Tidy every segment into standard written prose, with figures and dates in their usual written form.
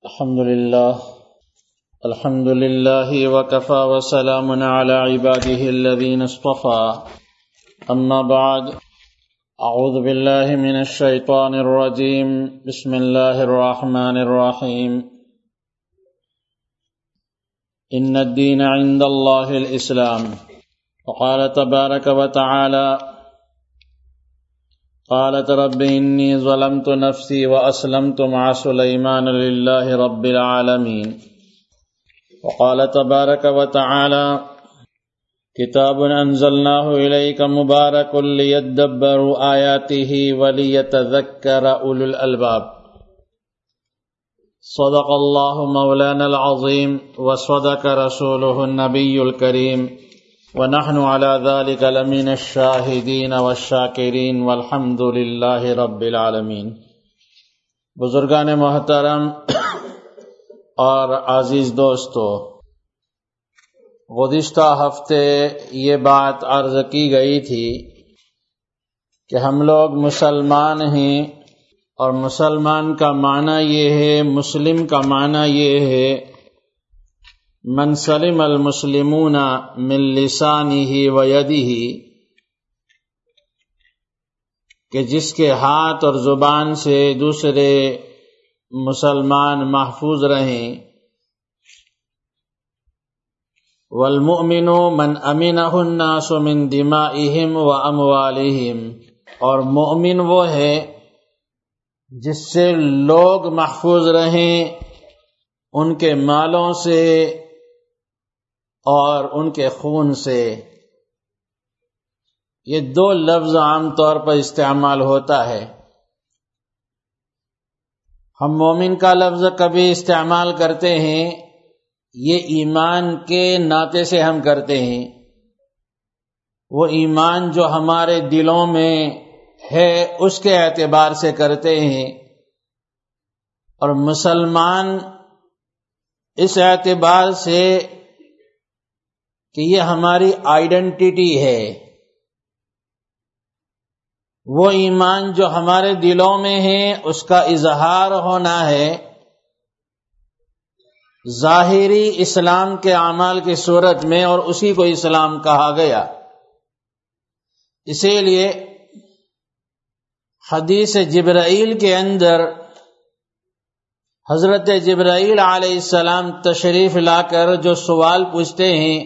الحمد لله وكفى وسلام على عباده الذين اصطفى أما بعد أعوذ بالله من الشيطان الرجيم بسم الله الرحمن الرحيم إن الدين عند الله الإسلام وقال تبارك وتعالى قالت رب إني ظلمت نفسي وأسلمت مع سليمان لله رب العالمين وقال تبارك وتعالى كتاب أنزلناه إليك مبارك ليدبروا آياته وليتذكر أولو الألباب صدق الله مولانا العظيم وصدق رسوله النبي الكريم ونحن على ذلك لمن الشاهدين والشاكرين والحمد لله رب العالمين۔ بزرگان محترم اور عزیز دوستو، گزشتہ ہفتے یہ بات عرض کی گئی تھی کہ ہم لوگ مسلمان ہیں، اور مسلمان کا معنی یہ ہے، مسلم کا معنی یہ ہے من سلم المسلمون من لسانہ و یدہ، کہ جس کے ہاتھ اور زبان سے دوسرے مسلمان محفوظ رہیں۔ والمؤمن من امنہ الناس من دمائہم و اموالہم، اور مومن وہ ہے جس سے لوگ محفوظ رہیں ان کے مالوں سے اور ان کے خون سے۔ یہ دو لفظ عام طور پر استعمال ہوتا ہے۔ ہم مومن کا لفظ کبھی استعمال کرتے ہیں، یہ ایمان کے ناطے سے ہم کرتے ہیں، وہ ایمان جو ہمارے دلوں میں ہے اس کے اعتبار سے کرتے ہیں، اور مسلمان اس اعتبار سے کہ یہ ہماری آئیڈینٹی ہے، وہ ایمان جو ہمارے دلوں میں ہے اس کا اظہار ہونا ہے ظاہری اسلام کے اعمال کی صورت میں، اور اسی کو اسلام کہا گیا۔ اسی لیے حدیث جبرائیل کے اندر حضرت جبرائیل علیہ السلام تشریف لا کر جو سوال پوچھتے ہیں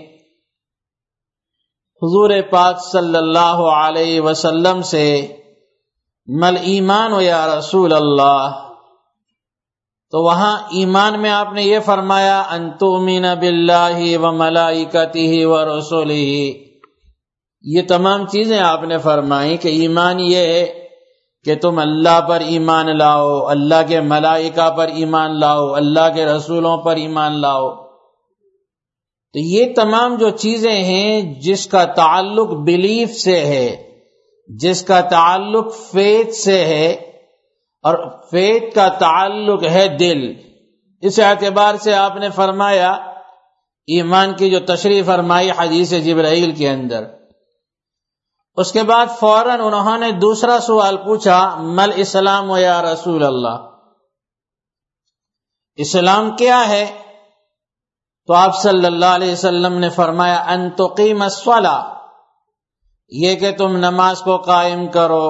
حضور پاک صلی اللہ علیہ وسلم سے، مل ایمان یا رسول اللہ، تو وہاں ایمان میں آپ نے یہ فرمایا ان تؤمن باللہ وملائکتہ ورسلہ، یہ تمام چیزیں آپ نے فرمائی کہ ایمان یہ ہے کہ تم اللہ پر ایمان لاؤ، اللہ کے ملائکہ پر ایمان لاؤ، اللہ کے رسولوں پر ایمان لاؤ۔ تو یہ تمام جو چیزیں ہیں جس کا تعلق بلیف سے ہے، جس کا تعلق فیتھ سے ہے، اور فیتھ کا تعلق ہے دل، اس اعتبار سے آپ نے فرمایا ایمان کی جو تشریح فرمائی حدیث جبرائیل کے اندر۔ اس کے بعد فوراً انہوں نے دوسرا سوال پوچھا مل اسلام یا رسول اللہ، اسلام کیا ہے؟ تو آپ صلی اللہ علیہ وسلم نے فرمایا ان تقیم الصلاۃ، یہ کہ تم نماز کو قائم کرو،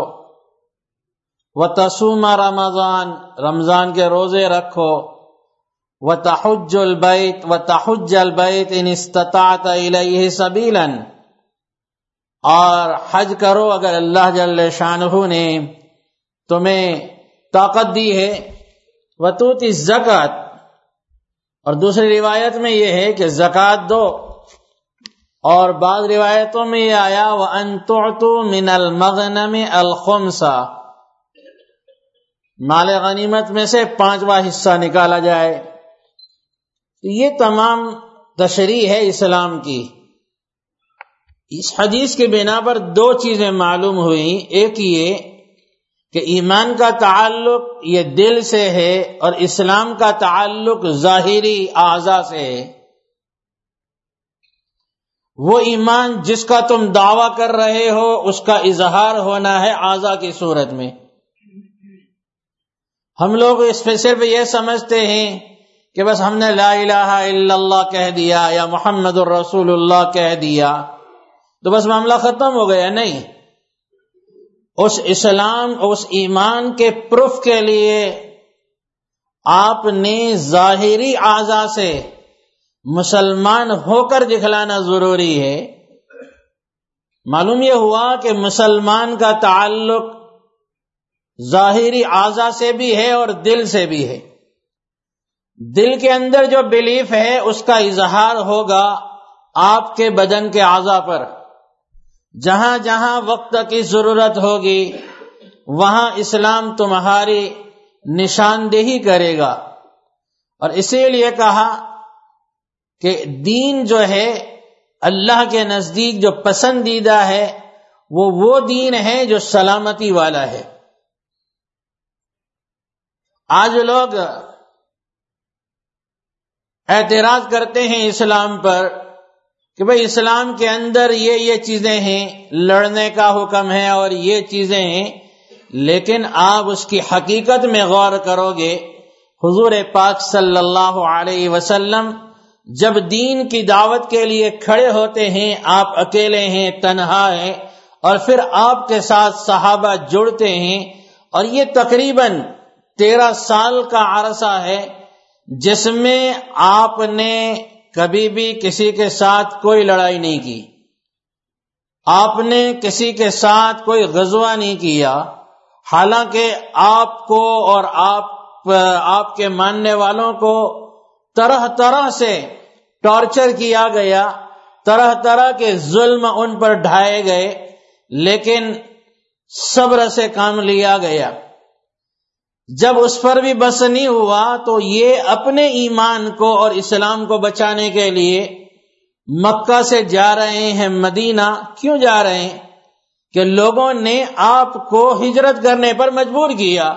وتصوم رمضان، رمضان کے روزے رکھو، وتحج البیت ان استطعت الیہ سبیلا، اور حج کرو اگر اللہ جل شانہ نے تمہیں طاقت دی ہے، وتؤتی الزکوۃ، اور دوسری روایت میں یہ ہے کہ زکوٰۃ دو، اور بعض روایتوں میں یہ آیا وَأَن تُعْطُوا مِنَ الْمَغْنَمِ الْخُمْسَ، مال غنیمت میں سے 5واں حصہ نکالا جائے۔ یہ تمام تشریح ہے اسلام کی۔ اس حدیث کی بنا پر دو چیزیں معلوم ہوئیں، ایک یہ کہ ایمان کا تعلق یہ دل سے ہے، اور اسلام کا تعلق ظاہری اعضاء سے ہے۔ وہ ایمان جس کا تم دعویٰ کر رہے ہو اس کا اظہار ہونا ہے اعضاء کی صورت میں۔ ہم لوگ اس پہ صرف یہ سمجھتے ہیں کہ بس ہم نے لا الہ الا اللہ کہہ دیا یا محمد الرسول اللہ کہہ دیا تو بس معاملہ ختم ہو گیا. نہیں، اس اسلام، اس ایمان کے پروف کے لیے آپ نے ظاہری اعضاء سے مسلمان ہو کر دکھلانا ضروری ہے. معلوم یہ ہوا کہ مسلمان کا تعلق ظاہری اعضاء سے بھی ہے اور دل سے بھی ہے. دل کے اندر جو بلیف ہے اس کا اظہار ہوگا آپ کے بدن کے اعضاء پر. جہاں جہاں وقت کی ضرورت ہوگی وہاں اسلام تمہاری نشاندہی کرے گا. اور اسی لیے کہا کہ دین جو ہے اللہ کے نزدیک جو پسندیدہ ہے وہ دین ہے جو سلامتی والا ہے. آج لوگ اعتراض کرتے ہیں اسلام پر کہ بھئی اسلام کے اندر یہ چیزیں ہیں، لڑنے کا حکم ہے اور یہ چیزیں ہیں، لیکن آپ اس کی حقیقت میں غور کرو گے حضور پاک صلی اللہ علیہ وسلم جب دین کی دعوت کے لیے کھڑے ہوتے ہیں، آپ اکیلے ہیں، تنہا ہیں، اور پھر آپ کے ساتھ صحابہ جڑتے ہیں، اور یہ تقریباً 13 سال کا عرصہ ہے جس میں آپ نے کبھی بھی کسی کے ساتھ کوئی لڑائی نہیں کی، آپ نے کسی کے ساتھ کوئی غزوہ نہیں کیا، حالانکہ آپ کو اور آپ کے ماننے والوں کو طرح طرح سے ٹارچر کیا گیا، طرح طرح کے ظلم ان پر ڈھائے گئے، لیکن صبر سے کام لیا گیا. جب اس پر بھی بس نہیں ہوا تو یہ اپنے ایمان کو اور اسلام کو بچانے کے لیے مکہ سے جا رہے ہیں مدینہ. کیوں جا رہے ہیں؟ کہ لوگوں نے آپ کو ہجرت کرنے پر مجبور کیا.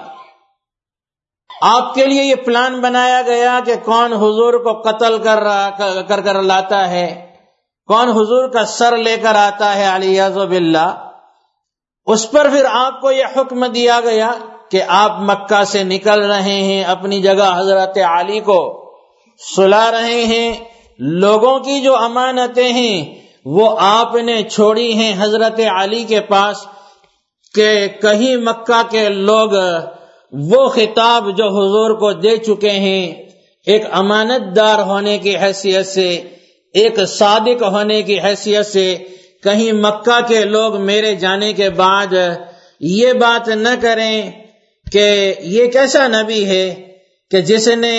آپ کے لیے یہ پلان بنایا گیا کہ کون حضور کو قتل کر لاتا ہے، کون حضور کا سر لے کر آتا ہے علیاذ باللہ. اس پر پھر آپ کو یہ حکم دیا گیا کہ آپ مکہ سے نکل رہے ہیں، اپنی جگہ حضرت علی کو سلا رہے ہیں. لوگوں کی جو امانتیں ہیں وہ آپ نے چھوڑی ہیں حضرت علی کے پاس کہ کہیں مکہ کے لوگ وہ خطاب جو حضور کو دے چکے ہیں ایک امانت دار ہونے کی حیثیت سے، ایک صادق ہونے کی حیثیت سے، کہیں مکہ کے لوگ میرے جانے کے بعد یہ بات نہ کریں کہ یہ کیسا نبی ہے کہ جس نے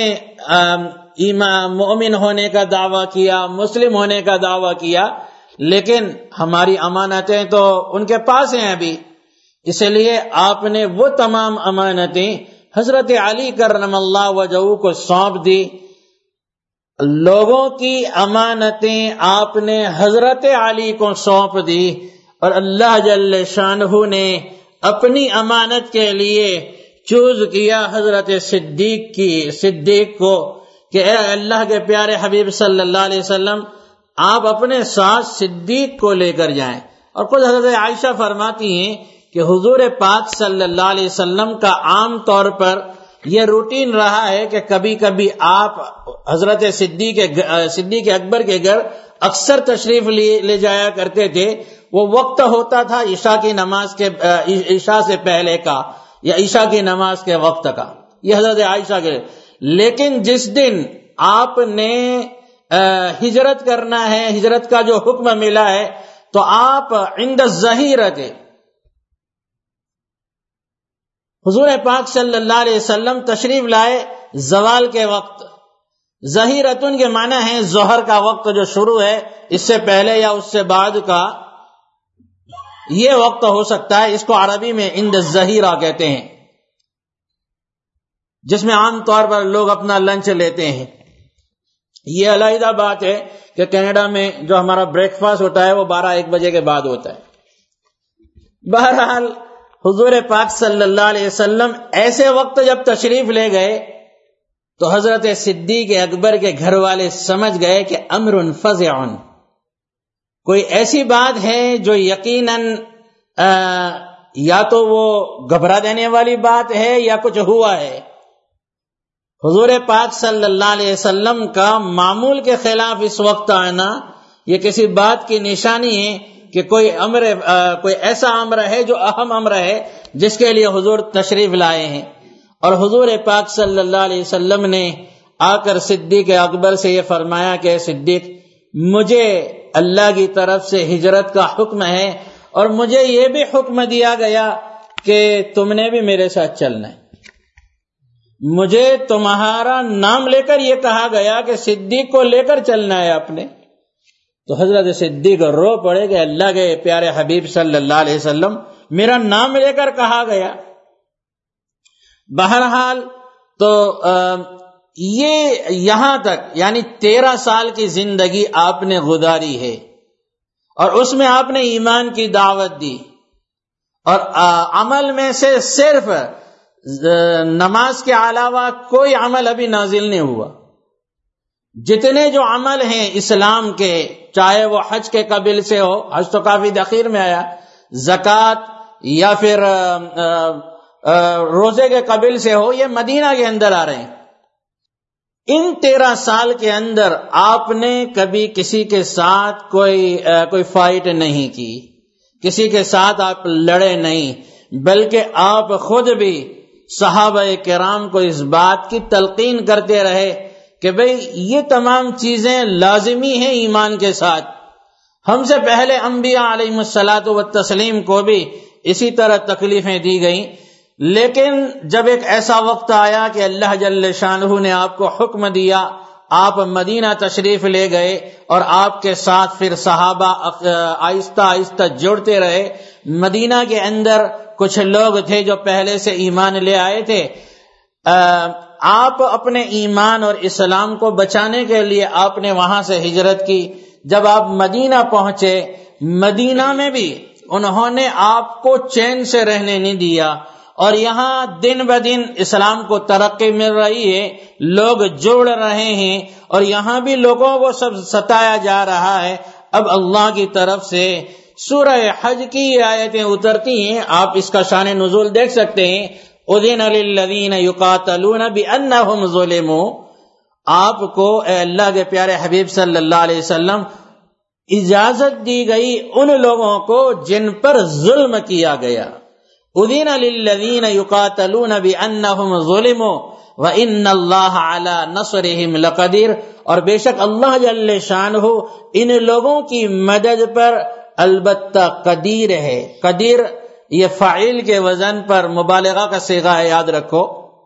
مومن ہونے کا دعویٰ کیا، مسلم ہونے کا دعویٰ کیا، لیکن ہماری امانتیں تو ان کے پاس ہیں ابھی. اس لیے آپ نے وہ تمام امانتیں حضرت علی کرم اللہ وجہہ کو سونپ دی. لوگوں کی امانتیں آپ نے حضرت علی کو سونپ دی، اور اللہ جل شانہ نے اپنی امانت کے لیے چوز کیا حضرت صدیق کو کہ اے اللہ کے پیارے حبیب صلی اللہ علیہ وسلم آپ اپنے ساتھ صدیق کو لے کر جائیں. اور خود حضرت عائشہ فرماتی ہیں کہ حضور پاک صلی اللہ علیہ وسلم کا عام طور پر یہ روٹین رہا ہے کہ کبھی کبھی آپ حضرت صدیق اکبر کے گھر اکثر تشریف لے جایا کرتے تھے. وہ وقت ہوتا تھا عشاء سے پہلے کا یا عشاء کی نماز کے وقت کا، یہ حضرت عائشہ کے. لیکن جس دن آپ نے ہجرت کرنا ہے، ہجرت کا جو حکم ملا ہے، تو آپ عند الظہیرۃ حضور پاک صلی اللہ علیہ وسلم تشریف لائے زوال کے وقت. ظہیرتن کے معنی ہے ظہر کا وقت جو شروع ہے، اس سے پہلے یا اس سے بعد کا یہ وقت ہو سکتا ہے. اس کو عربی میں عند الظہیرہ کہتے ہیں، جس میں عام طور پر لوگ اپنا لنچ لیتے ہیں. یہ علیحدہ بات ہے کہ کینیڈا میں جو ہمارا بریک فاسٹ ہوتا ہے وہ 12-1 بجے کے بعد ہوتا ہے. بہرحال حضور پاک صلی اللہ علیہ وسلم ایسے وقت جب تشریف لے گئے تو حضرت صدیق اکبر کے گھر والے سمجھ گئے کہ امر فزع، کوئی ایسی بات ہے جو یقیناً یا تو وہ گھبرا دینے والی بات ہے یا کچھ ہوا ہے. حضور پاک صلی اللہ علیہ وسلم کا معمول کے خلاف اس وقت آنا یہ کسی بات کی نشانی ہے کہ کوئی ایسا امر ہے جو اہم امر ہے جس کے لیے حضور تشریف لائے ہیں. اور حضور پاک صلی اللہ علیہ وسلم نے آ کر صدیق اکبر سے یہ فرمایا کہ صدیق، مجھے اللہ کی طرف سے ہجرت کا حکم ہے اور مجھے یہ بھی حکم دیا گیا کہ تم نے بھی میرے ساتھ چلنا ہے. مجھے تمہارا نام لے کر یہ کہا گیا کہ صدیق کو لے کر چلنا ہے اپنے. تو حضرت صدیق رو پڑے کہ اللہ کے پیارے حبیب صلی اللہ علیہ وسلم میرا نام لے کر کہا گیا. بہرحال تو یہ یہاں تک یعنی 13 سال کی زندگی آپ نے گزاری ہے اور اس میں آپ نے ایمان کی دعوت دی اور عمل میں سے صرف نماز کے علاوہ کوئی عمل ابھی نازل نہیں ہوا. جتنے جو عمل ہیں اسلام کے، چاہے وہ حج کے قبل سے ہو، حج تو کافی تاخیر میں آیا، زکوٰۃ یا پھر روزے کے قبل سے ہو، یہ مدینہ کے اندر آ رہے ہیں. ان 13 سال کے اندر آپ نے کبھی کسی کے ساتھ کوئی فائٹ نہیں کی، کسی کے ساتھ آپ لڑے نہیں، بلکہ آپ خود بھی صحابہ کرام کو اس بات کی تلقین کرتے رہے کہ بھئی یہ تمام چیزیں لازمی ہیں ایمان کے ساتھ. ہم سے پہلے انبیاء علیہم الصلاۃ والتسلیم کو بھی اسی طرح تکلیفیں دی گئیں، لیکن جب ایک ایسا وقت آیا کہ اللہ جل شانہ نے آپ کو حکم دیا، آپ مدینہ تشریف لے گئے اور آپ کے ساتھ پھر صحابہ آہستہ آہستہ جڑتے رہے. مدینہ کے اندر کچھ لوگ تھے جو پہلے سے ایمان لے آئے تھے. آپ اپنے ایمان اور اسلام کو بچانے کے لیے آپ نے وہاں سے ہجرت کی. جب آپ مدینہ پہنچے، مدینہ میں بھی انہوں نے آپ کو چین سے رہنے نہیں دیا اور یہاں دن بدن اسلام کو ترقی مل رہی ہے، لوگ جوڑ رہے ہیں اور یہاں بھی لوگوں کو سب ستایا جا رہا ہے. اب اللہ کی طرف سے سورہ حج کی آیتیں اترتی ہیں، آپ اس کا شان نزول دیکھ سکتے ہیں. اذن للذین یقاتلون بانہم ظلموا. آپ کو اے اللہ کے پیارے حبیب صلی اللہ علیہ وسلم اجازت دی گئی ان لوگوں کو جن پر ظلم کیا گیا. اذن للذین یقاتلون بانہم ظلموا وان اللہ علی نصرہم لقدیر. اور بے شک اللہ جل شانہ ان لوگوں کی مدد پر البتہ قدیر ہے. قدیر یہ فاعل کے وزن پر مبالغہ کا صیغہ ہے، یاد رکھو،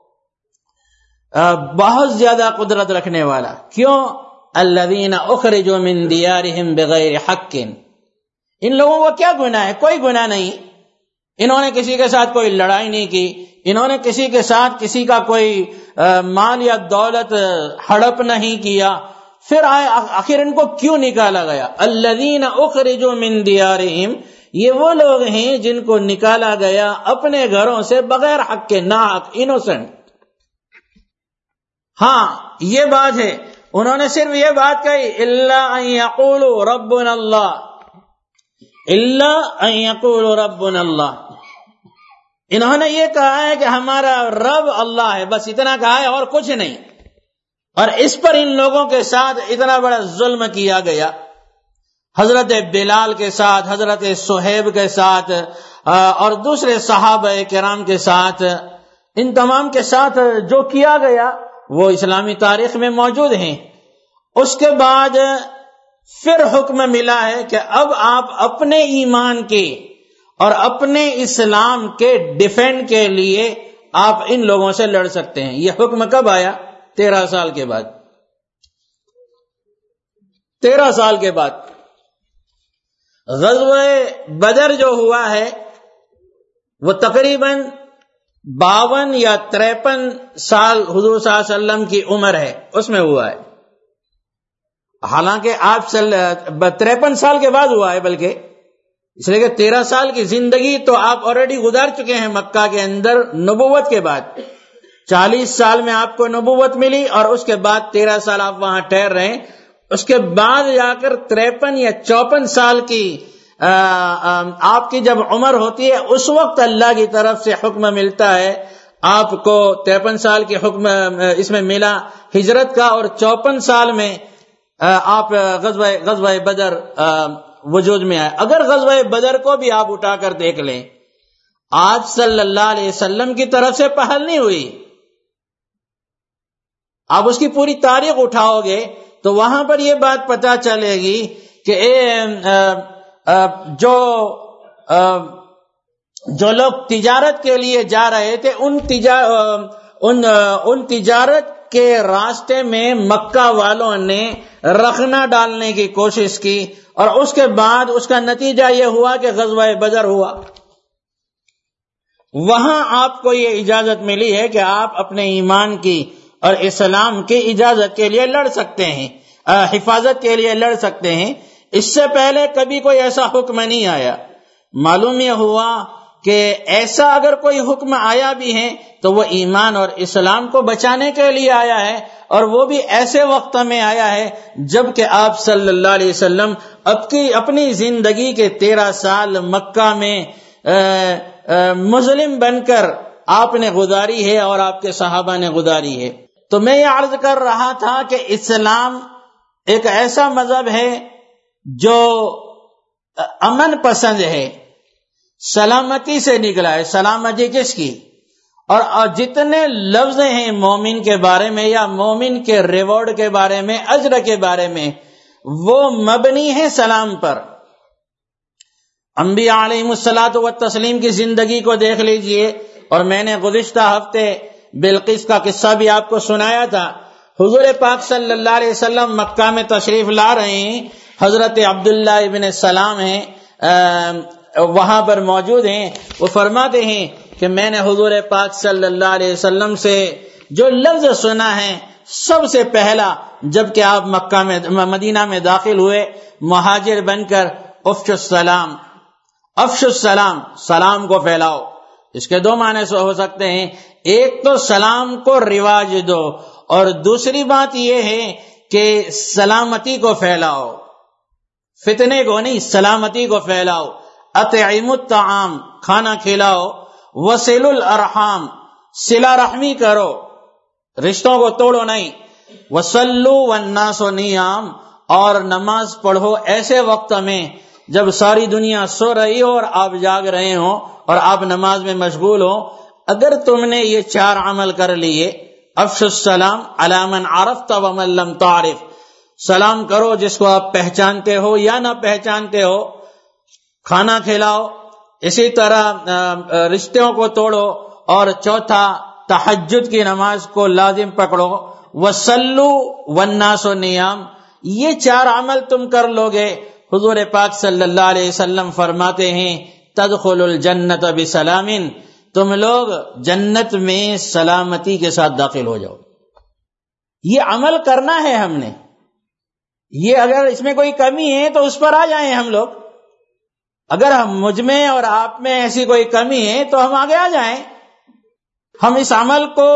بہت زیادہ قدرت رکھنے والا. کیوں؟ الذین اخرجوا من دیارہم بغیر حق. ان لوگوں کو کیا گناہ ہے؟ کوئی گناہ نہیں. انہوں نے کسی کے ساتھ کوئی لڑائی نہیں کی، انہوں نے کسی کے ساتھ کسی کا کوئی مال یا دولت ہڑپ نہیں کیا. پھر آخر ان کو کیوں نکالا گیا؟ الذین اخرجوا من دیارہم، یہ وہ لوگ ہیں جن کو نکالا گیا اپنے گھروں سے بغیر حق کے، ناحق، انوسنٹ. ہاں یہ بات ہے، انہوں نے صرف یہ بات کہی الا ان یقولوا ربنا اللہ، الا ان یقولوا ربنا اللہ. انہوں نے یہ کہا ہے کہ ہمارا رب اللہ ہے، بس اتنا کہا ہے اور کچھ نہیں. اور اس پر ان لوگوں کے ساتھ اتنا بڑا ظلم کیا گیا. حضرت بلال کے ساتھ، حضرت صہیب کے ساتھ اور دوسرے صحابہ کرام کے ساتھ، ان تمام کے ساتھ جو کیا گیا وہ اسلامی تاریخ میں موجود ہیں. اس کے بعد پھر حکم ملا ہے کہ اب آپ اپنے ایمان کے اور اپنے اسلام کے ڈیفینڈ کے لیے آپ ان لوگوں سے لڑ سکتے ہیں. یہ حکم کب آیا؟ 13 سال کے بعد. 13 سال کے بعد غزوہ بدر جو ہوا ہے وہ تقریباً 52 یا 53 سال حضور صلی اللہ علیہ وسلم کی عمر ہے، اس میں ہوا ہے. حالانکہ آپ 53 سال کے بعد ہوا ہے، بلکہ اس لیے کہ 13 سال کی زندگی تو آپ آلریڈی گزار چکے ہیں مکہ کے اندر نبوت کے بعد. 40 سال میں آپ کو نبوت ملی اور اس کے بعد 13 سال آپ وہاں ٹھہر رہے ہیں. اس کے بعد جا کر 53 یا 54 سال کی آپ کی جب عمر ہوتی ہے، اس وقت اللہ کی طرف سے حکم ملتا ہے آپ کو 53 سال کی حکم اس میں ملا ہجرت کا، اور 54 سال میں آپ غزوہ بدر وجود میں آئے. اگر غزوہ بدر کو بھی آپ اٹھا کر دیکھ لیں، آپ صلی اللہ علیہ وسلم کی طرف سے پہل نہیں ہوئی. آپ اس کی پوری تاریخ اٹھاؤ گے تو وہاں پر یہ بات پتہ چلے گی کہ جو لوگ تجارت کے لیے جا رہے تھے ان تجارت کے راستے میں مکہ والوں نے رخنہ ڈالنے کی کوشش کی، اور اس کے بعد اس کا نتیجہ یہ ہوا کہ غزوہ بدر ہوا. وہاں آپ کو یہ اجازت ملی ہے کہ آپ اپنے ایمان کی اور اسلام کی اجازت کے لیے لڑ سکتے ہیں، حفاظت کے لیے لڑ سکتے ہیں. اس سے پہلے کبھی کوئی ایسا حکم نہیں آیا. معلوم یہ ہوا کہ ایسا اگر کوئی حکم آیا بھی ہے تو وہ ایمان اور اسلام کو بچانے کے لیے آیا ہے، اور وہ بھی ایسے وقت میں آیا ہے جب کہ آپ صلی اللہ علیہ وسلم اپنی زندگی کے 13 سال مکہ میں مسلم بن کر آپ نے گزاری ہے اور آپ کے صحابہ نے گزاری ہے. تو میں یہ عرض کر رہا تھا کہ اسلام ایک ایسا مذہب ہے جو امن پسند ہے، سلامتی سے نکلا ہے. سلامتی کس کی؟ اور جتنے لفظ ہیں مومن کے بارے میں یا مومن کے ریوارڈ کے بارے میں، اجر کے بارے میں، وہ مبنی ہے سلام پر. انبیاء علیہم الصلاۃ والتسلیم کی زندگی کو دیکھ لیجئے. اور میں نے گزشتہ ہفتے بلقیس کا قصہ بھی آپ کو سنایا تھا. حضور پاک صلی اللہ علیہ وسلم مکہ میں تشریف لا رہے ہیں، حضرت عبداللہ ابن سلام ہیں وہاں پر موجود ہیں. وہ فرماتے ہیں کہ میں نے حضور پاک صلی اللہ علیہ وسلم سے جو لفظ سنا ہے، سب سے پہلا جب کہ آپ مکہ میں مدینہ میں داخل ہوئے مہاجر بن کر، افشوا السلام، افشوا السلام، سلام کو پھیلاؤ. اس کے دو معنی ہو سکتے ہیں، ایک تو سلام کو رواج دو، اور دوسری بات یہ ہے کہ سلامتی کو پھیلاؤ، فتنے کو نہیں، سلامتی کو پھیلاؤ. اطعموا الطعام، کھانا کھلاؤ. وصلوا الارحام، صلہ رحمی کرو، رشتوں کو توڑو نہیں. وصلوا والناس نیام، اور نماز پڑھو ایسے وقت میں جب ساری دنیا سو رہی ہو اور آپ جاگ رہے ہو اور آپ نماز میں مشغول ہو. اگر تم نے یہ 4 عمل کر لیے، افشوا السلام علی من عرفت ومن لم تعرف، سلام کرو جس کو آپ پہچانتے ہو یا نہ پہچانتے ہو، کھانا کھلاؤ، اسی طرح رشتوں کو توڑو، اور چوتھا تہجد کی نماز کو لازم پکڑو. وصلوا والناس نیام، یہ 4 عمل تم کر لوگے، حضور پاک صلی اللہ علیہ وسلم فرماتے ہیں تدخل الجنت بسلام، تم لوگ جنت میں سلامتی کے ساتھ داخل ہو جاؤ. یہ عمل کرنا ہے ہم نے. یہ اگر اس میں کوئی کمی ہے تو اس پر آ جائیں ہم لوگ. اگر ہم مجھ میں اور آپ میں ایسی کوئی کمی ہے تو ہم آگے آ جائیں. ہم اس عمل کو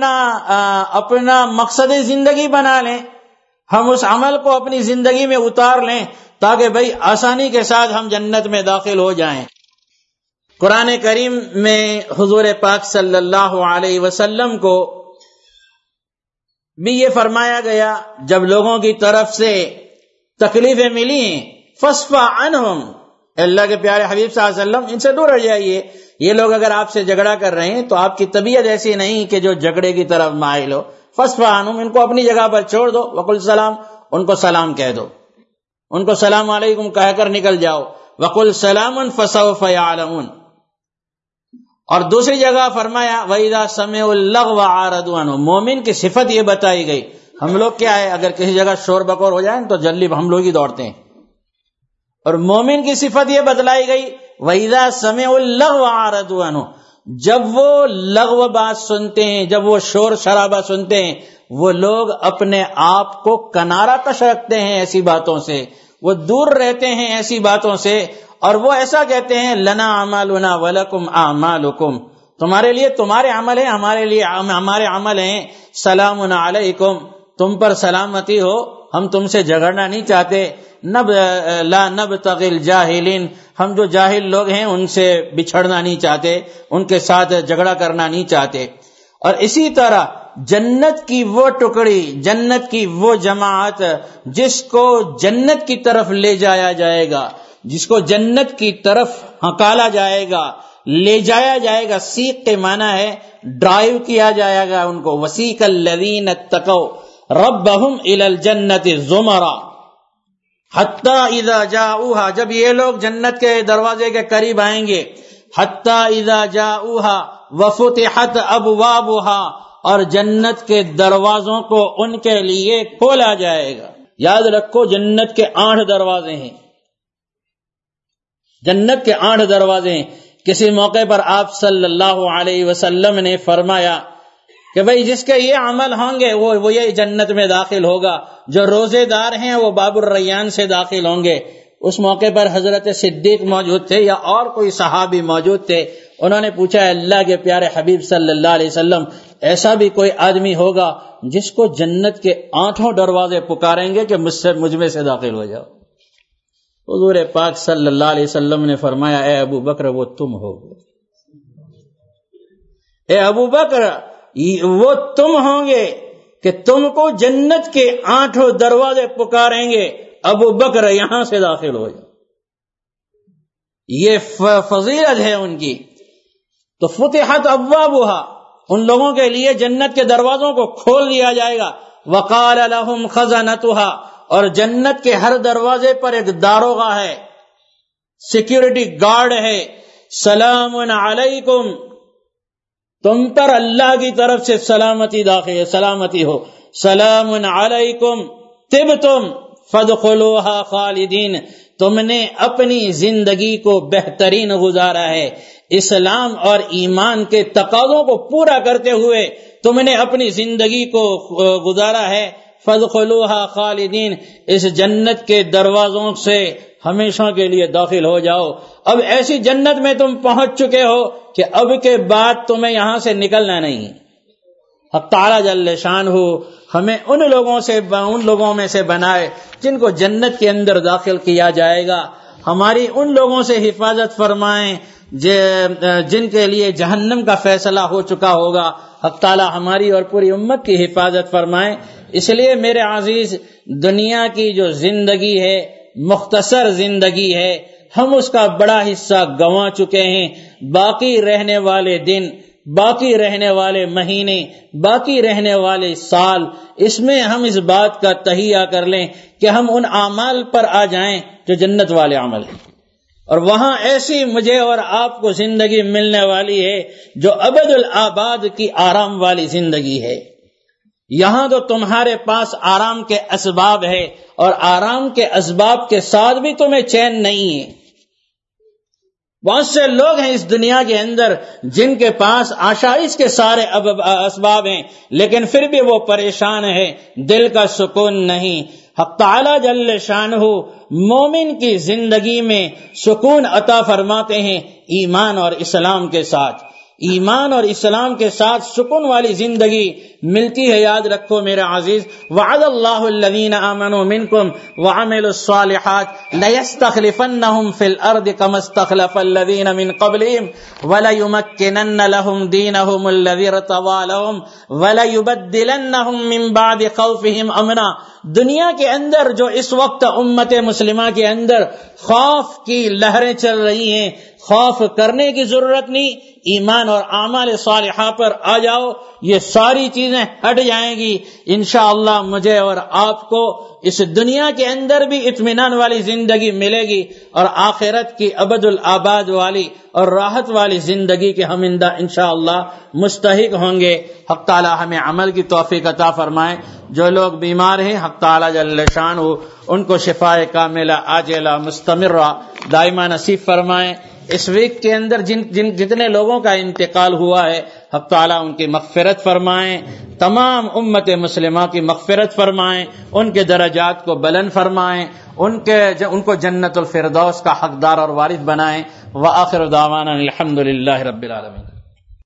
اپنا مقصد زندگی بنا لیں، ہم اس عمل کو اپنی زندگی میں اتار لیں تاکہ بھئی آسانی کے ساتھ ہم جنت میں داخل ہو جائیں. قرآن کریم میں حضور پاک صلی اللہ علیہ وسلم کو بھی یہ فرمایا گیا جب لوگوں کی طرف سے تکلیفیں ملی فاصفح عنہم، اللہ کے پیارے حبیب صلی اللہ علیہ وسلم ان سے دور ہٹ جائیے. یہ لوگ اگر آپ سے جھگڑا کر رہے ہیں تو آپ کی طبیعت ایسی نہیں کہ جو جھگڑے کی طرف مائل ہو. فاصفح عنہم، ان کو اپنی جگہ پر چھوڑ دو. وقل سلام، ان کو سلام کہہ دو، ان کو سلام علیکم کہہ کر نکل جاؤ. وقل سلام فسوف يعلمون. اور دوسری جگہ فرمایا وَإِذَا سَمِعُوا اللَّغْوَ عَارَضُوا عَنْهُ. مومن کی صفت یہ بتائی گئی. ہم لوگ کیا ہے، اگر کسی جگہ شور بکور ہو جائے تو جلدی ہم لوگ ہی دوڑتے ہیں، اور مومن کی صفت یہ بتلائی گئی وَإِذَا سَمِعُوا اللَّغْوَ عَارَضُوا عَنْهُ. جب وہ لغو بات سنتے ہیں، جب وہ شور شرابہ سنتے ہیں، وہ لوگ اپنے آپ کو کنارہ کش رکھتے ہیں ایسی باتوں سے، وہ دور رہتے ہیں ایسی باتوں سے، اور وہ ایسا کہتے ہیں لنا اعمالنا ولکم اعمالکم، تمہارے لیے تمہارے عمل ہیں، ہمارے لیے ہمارے عمل ہیں. سلام علیکم، تم پر سلامتی ہو، ہم تم سے جھگڑنا نہیں چاہتے. لا نبتغی الجاہلین، ہم جو جاہل لوگ ہیں ان سے بچھڑنا نہیں چاہتے، ان کے ساتھ جھگڑا کرنا نہیں چاہتے. اور اسی طرح جنت کی وہ ٹکڑی، جنت کی وہ جماعت جس کو جنت کی طرف لے جایا جائے گا، جس کو جنت کی طرف ہکالا جائے گا، لے جایا جائے گا، سیق کے معنی ہے ڈرائیو کیا جائے گا ان کو. وسیق الذین اتقوا ربهم الی الجنۃ زمرا حتی اذا جاؤوها، جب یہ لوگ جنت کے دروازے کے قریب آئیں گے، حتی اذا جاؤوها وفتحت ابوابها، اور جنت کے دروازوں کو ان کے لیے کھولا جائے گا. یاد رکھو جنت کے 8 دروازے ہیں، جنت کے 8 دروازے ہیں. کسی موقع پر آپ صلی اللہ علیہ وسلم نے فرمایا کہ بھئی جس کے یہ عمل ہوں گے وہ یہ جنت میں داخل ہوگا، جو روزے دار ہیں وہ باب الریان سے داخل ہوں گے. اس موقع پر حضرت صدیق موجود تھے یا اور کوئی صحابی موجود تھے. انہوں نے پوچھا اللہ کے پیارے حبیب صلی اللہ علیہ وسلم، ایسا بھی کوئی آدمی ہوگا جس کو جنت کے 8 دروازے پکاریں گے کہ مجھ میں سے داخل ہو جاؤ؟ حضور پاک صلی اللہ علیہ وسلم نے فرمایا اے ابو بکر وہ تم ہو، اے ابو بکر وہ تم ہوں گے کہ تم کو جنت کے 8 دروازے پکاریں گے، ابو بکر یہاں سے داخل ہو جاؤ. یہ فضیلت ہے ان کی. تو فتحت ابوابها، ان لوگوں کے لیے جنت کے دروازوں کو کھول دیا جائے گا. وقال لهم خزنتها، اور جنت کے ہر دروازے پر ایک داروغہ ہے، سیکیورٹی گارڈ ہے. سلام علیکم، تم پر اللہ کی طرف سے سلامتی داخل، سلامتی ہو. سلام علیکم طبتم فادخلوها خالدین، تم نے اپنی زندگی کو بہترین گزارا ہے، اسلام اور ایمان کے تقاضوں کو پورا کرتے ہوئے تم نے اپنی زندگی کو گزارا ہے. فادخلوها خالدین، اس جنت کے دروازوں سے ہمیشہ کے لیے داخل ہو جاؤ. اب ایسی جنت میں تم پہنچ چکے ہو کہ اب کے بعد تمہیں یہاں سے نکلنا نہیں. حق تعالی جل شانہ ہمیں ان لوگوں میں سے بنائے جن کو جنت کے اندر داخل کیا جائے گا. ہماری ان لوگوں سے حفاظت فرمائیں جن کے لیے جہنم کا فیصلہ ہو چکا ہوگا. حق تعالی ہماری اور پوری امت کی حفاظت فرمائیں. اس لیے میرے عزیز، دنیا کی جو زندگی ہے مختصر زندگی ہے، ہم اس کا بڑا حصہ گنوا چکے ہیں. باقی رہنے والے دن، باقی رہنے والے مہینے، باقی رہنے والے سال، اس میں ہم اس بات کا تہیہ کر لیں کہ ہم ان اعمال پر آ جائیں جو جنت والے عمل ہیں، اور وہاں ایسی مجھے اور آپ کو زندگی ملنے والی ہے جو ابد الآباد کی آرام والی زندگی ہے. یہاں تو تمہارے پاس آرام کے اسباب ہے، اور آرام کے اسباب کے ساتھ بھی تمہیں چین نہیں ہے. بہت سے لوگ ہیں اس دنیا کے اندر جن کے پاس آشائش کے سارے اسباب ہیں، لیکن پھر بھی وہ پریشان ہے، دل کا سکون نہیں. حق تعالی جل شانہ مومن کی زندگی میں سکون عطا فرماتے ہیں ایمان اور اسلام کے ساتھ. ایمان اور اسلام کے ساتھ سکون والی زندگی ملتی ہے. یاد رکھو میرے عزیز، وعد اللہ الذین آمنوا منکم وعملوا الصالحات لیستخلفنہم فی الارض کما استخلف الذین من قبلہم ولیمکنن لہم دینہم الذی ارتضی لہم ولیبدلنہم من بعد خوفہم امنا. دنیا کے اندر جو اس وقت امت مسلمہ کے اندر خوف کی لہریں چل رہی ہیں، خوف کرنے کی ضرورت نہیں. ایمان اور اعمال صالحہ پر آ جاؤ، یہ ساری چیزیں ہٹ جائیں گی. انشاءاللہ مجھے اور آپ کو اس دنیا کے اندر بھی اطمینان والی زندگی ملے گی، اور آخرت کی ابد الآباد والی اور راحت والی زندگی کے ہم انشاءاللہ مستحق ہوں گے. حق تعالی ہمیں عمل کی توفیق عطا فرمائے. جو لوگ بیمار ہیں حق تعالی جل شانہ ان کو شفاء کاملہ عاجلہ مستمرہ دائمہ نصیب فرمائے. اس ویک کے اندر جتنے لوگوں کا انتقال ہوا ہے حق تعالیٰ ان کی مغفرت فرمائیں، تمام امت مسلمہ کی مغفرت فرمائیں، ان کے درجات کو بلند فرمائیں، ان کو جنت الفردوس کا حقدار اور وارث بنائیں. وآخر دعوانا الحمد للہ رب العالمین.